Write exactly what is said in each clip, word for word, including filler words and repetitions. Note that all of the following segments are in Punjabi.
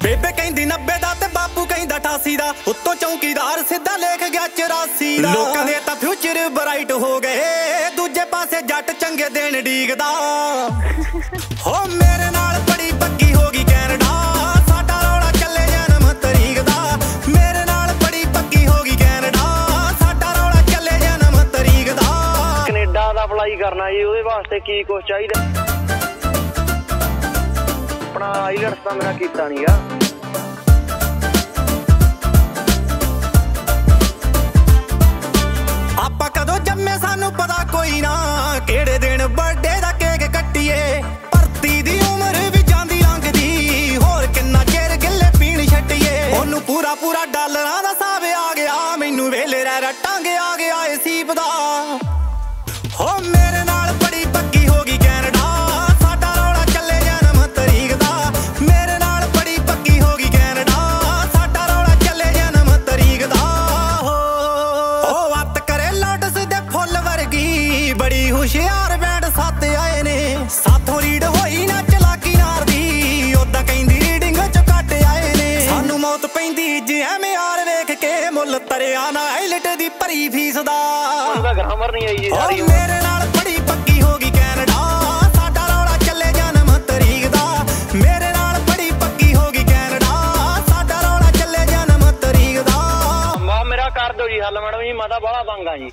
ਬੇਬੇ ਕਹਿੰਦੀ ਨੱਬੇ ਦਾ ਤੇ ਬਾਪੂ ਕਹਿੰਦਾ ਅਠਾਸੀ ਦਾ, ਉੱਤੋਂ ਚੌਂਕੀਦਾਰ ਸਿੱਧਾ ਲੇਖ ਗਿਆ ਚੁਰਾਸੀ ਦਾ। ਲੋਕਾਂ ਦੇ ਤਾਂ ਫਿਊਚਰ ਬਰਾਈਟ ਹੋ ਗਏ, ਦੂਜੇ ਪਾਸੇ ਜੱਟ ਚੰਗੇ ਦਿਨ ਡੀਕਦਾ। ਹੋ ਮੇਰੇ ਨਾਲ ਬੜੀ ਪੱਕੀ ਹੋ ਗਈ ਕੈਨੇਡਾ, ਸਾਡਾ ਰੌਲਾ ਚੱਲੇ ਜਨਮ ਤਰੀਕ ਦਾ। ਮੇਰੇ ਨਾਲ ਬੜੀ ਪੱਕੀ ਹੋ ਗਈ ਕੈਨੇਡਾ, ਸਾਡਾ ਰੌਲਾ ਚੱਲੇ ਜਨਮ ਤਰੀਕ ਦਾ। ਕੈਨੇਡਾ ਦਾ ਅਪਲਾਈ ਕਰਨਾ ਜੀ, ਉਹਦੇ ਵਾਸਤੇ ਕੀ ਕੁਛ ਚਾਹੀਦਾ? ਆਪਣਾ ਆਈਲੈਟਸ ਤਾਂ ਮੇਰਾ ਕੀਤਾ ਨੀ ਗਾ। ਆਪਾਂ ਕਦੋਂ ਜੰਮੇ ਸਾਨੂੰ ਪਤਾ ਕੋਈ ਨਾ, ਕਿਹੜੇ ਦਿਨ ਬਰਥਡੇ ਦਾ ਕੇਕ ਕੱਟੀਏ। ਭਰਤੀ ਦੀ ਉਮਰ ਵੀ ਜਾਂਦੀ ਲੰਘਦੀ, ਹੋਰ ਕਿੰਨਾ ਚਿਰ ਗਿੱਲੇ ਪੀਣ ਛੱਡੀਏ। ਉਹਨੂੰ ਪੂਰਾ ਪੂਰਾ ਡਾਲਰਾਂ ਦਾ ਹਿਸਾਬ ਆ ਗਿਆ, ਮੈਨੂੰ ਵੇਲੇ ਰਹਿ ਰਹਿ ਟਾਂਗੇ ਆ ਗਿਆ ਏ ਸੀਪ ਦਾ। ਹੋ ਮੇਰੇ ਨਾਲ ਬੜੀ ਪੱਕੀ ਹੋ ਗਈ ਕੈਨੇਡਾ, ਸਾਡਾ ਰੌਲਾ ਚੱਲੇ ਜਨਮ ਤਰੀਕ ਦਾ। ਮੇਰੇ ਨਾਲ ਬੜੀ ਪੱਕੀ ਹੋ ਗਈ ਕੈਨੇਡਾ, ਸਾਡਾ ਰੌਲਾ ਚੱਲੇ ਜਨਮ ਤਰੀਕ ਦਾ। ਹੋ ਵੱਤ ਕਰੇ ਲੋਟਸ ਦੇ ਫੁੱਲ ਵਰਗੀ, ਬੜੀ ਹੁਸ਼ਿਆਰ ਬੈਂਡ ਸੱਤ ਆਏ ਨੇ। ਸਾਥੋਂ ਰੀਡ ਹੋਈ ਨਾ ਚਲਾਕੀ ਨਾਰ ਦੀ, ਓਦਾਂ ਕਹਿੰਦੀ ਰੀਡਿੰਗ ਚ ਘੱਟ ਆਏ ਨੇ। ਸਾਨੂੰ ਮੌਤ ਪੈਂਦੀ ਜੇ ਐਵੇਂ ਯਾਰ ਵੇਖ ਕੇ, ਮੁੱਲ ਤਰਿਆ ਨਾ ਆਈਲਟ ਦੀ ਭਰੀ ਫੀਸ ਦਾ। ਉਹਦਾ ਗ੍ਰਾਮਰ ਨਹੀਂ ਆਈ ਜੀ ਸਾਰੀ। ਮੇਰੇ ਨਾਲ ਬੜੀ ਪੱਕੀ ਹੋ ਗਈ ਕੈਨੇਡਾ, ਸਾਡਾ ਰੌਲਾ ਚੱਲੇ ਜਨਮ ਤਰੀਕ ਦਾ। ਮੇਰੇ ਨਾਲ ਬੜੀ ਪੱਕੀ ਹੋ ਗਈ ਕੈਨੇਡਾ, ਸਾਡਾ ਰੌਲਾ ਚੱਲੇ ਜਨਮ ਤਰੀਕ ਦਾ। ਮਾ ਮੇਰਾ ਕਰ ਦਿਓ ਜੀ ਹੱਲ ਮੈਡਮ ਜੀ, ਮੈਂ ਤਾਂ ਬੜਾ ਤੰਗ ਆ ਜੀ।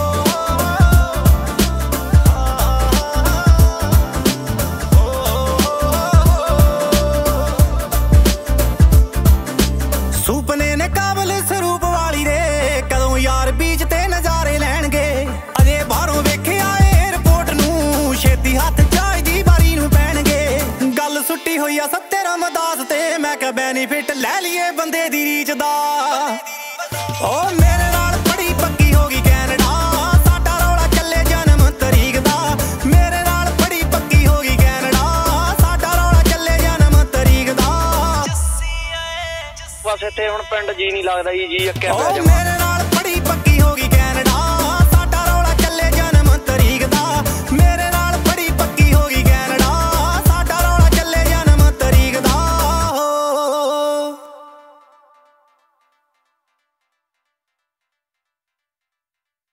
ਸੁਪਨੇ ਨੇ ਕਾਬਲ ਸਰੂਪ ਵਾਲੀ ਦੇ, ਕਦੋਂ ਯਾਰ ਬੀਚ ਤੇ ਨਜ਼ਾਰੇ ਲੈਣਗੇ। ਅਜੇ ਬਾਹਰੋਂ ਵੇਖਿਆ ਏਅਰਪੋਰਟ ਨੂੰ, ਛੇਤੀ ਹੱਥ ਚਾਹ ਦੀ ਬਾਰੀ ਨੂੰ ਪੈਣਗੇ। ਗੱਲ ਸੁੱਟੀ ਹੋਈ ਆ ਸੱਤੇ ਰਮਦਾਸ ਤੇ, ਮੈਂ ਕਿਹਾ ਬੈਨੀਫਿਟ ਲੈ ਲਈਏ ਬੰਦੇ ਦੀ ਰੀਚ ਦਾ। ਓ ਮੇਰੇ ਨਾਲ ਬੜੀ ਪੱਕੀ ਹੋ ਗਈ ਕੈਨੇਡਾ, ਸਾਡਾ ਰੌਲਾ ਚੱਲੇ ਜਨਮ ਤਰੀਕ ਦਾ। ਮੇਰੇ ਨਾਲ ਬੜੀ ਪੱਕੀ ਹੋ ਗਈ ਕੈਨੇਡਾ, ਸਾਡਾ ਰੌਲਾ ਚੱਲੇ ਜਨਮ ਤਰੀਕ ਦਾ। ਬਸ ਇੱਥੇ ਹੁਣ ਪਿੰਡ ਜੀ ਨਹੀਂ ਲੱਗਦਾ ਜੀ, ਜੀ ਅੱਕਿਆ ਪਿਆ ਓ ਜਮਾ। ਮੇਰੇ